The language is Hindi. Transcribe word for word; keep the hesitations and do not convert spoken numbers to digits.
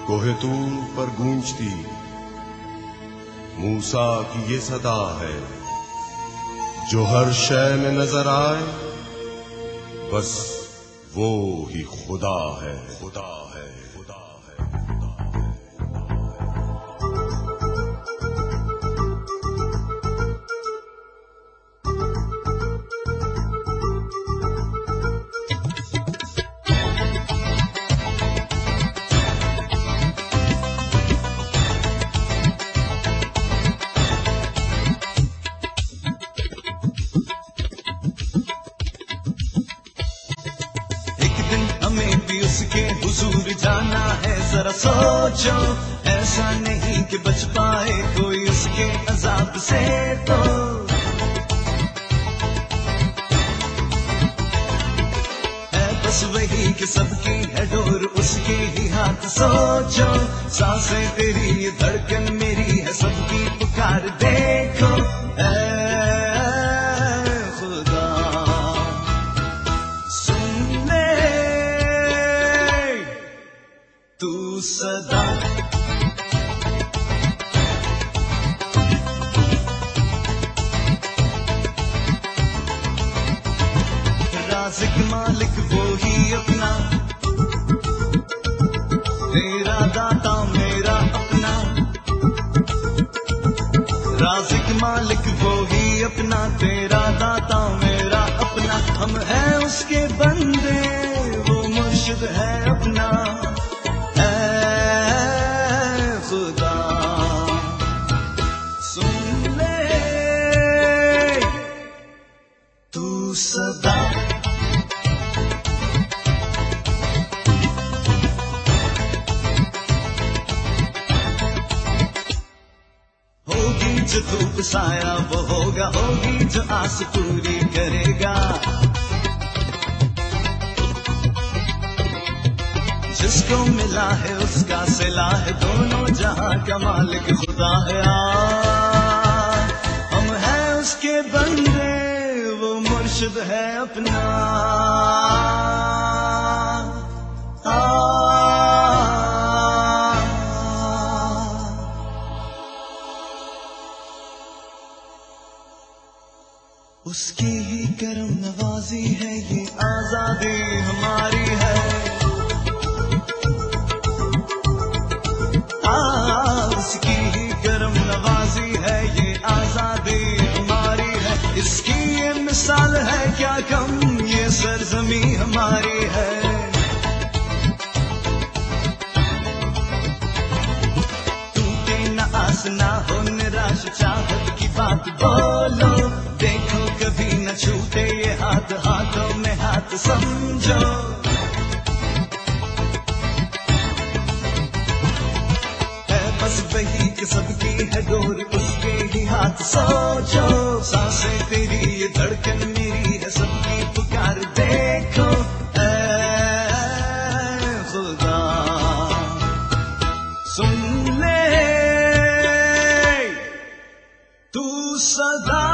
कोहे तूर पर गूंजती मूसा की ये सदा है, जो हर शय में नजर आए बस वो ही खुदा है, खुदा है, खुदा है, खुदा है। हमें भी उसके हुजूर जाना है, जरा सोचो ऐसा नहीं कि बच पाए कोई उसके अजाब से। तो है बस वही कि सबकी है डोर उसके ही हाथ। सोचो सांसें तेरी ये धड़कन मेरी है, सबकी पुकार देखो ऐ तू सदा। राज़िक मालिक वो ही अपना, तेरा दाता मेरा अपना। राज़िक मालिक वो ही अपना, तेरा दाता मेरा अपना। हम हैं उसके बंदे, वो मुर्शिद है अपना। सदा होगी जो धूप साया वो होगा, होगी जो आस पूरी करेगा। जिसको मिला है उसका सिला है, दोनों जहां का मालिक खुदा है। हम हैं उसके बंदे, वो मुर्शिद है अपना। आ, उसकी ही करम नवाजी है, ये आजादी हमारी है। आ, उसकी ही करम नवाजी है, ये आजादी हमारी है। इसकी ये मिसाल है क्या कम, ये सरजमी हमारी है। टूटे न आस ना हो निराश, चाहत की बात बोलो। देखो कभी न छूटे ये हाथ, हाथों में हाथ समझो। है बस वही कि सबकी है डोर उसके ही हाथ। सोचो सांसें तेरी ये धड़कन मेरी है, सबकी पुकार देखो ऐ खुदा। सुन ले तू सदा।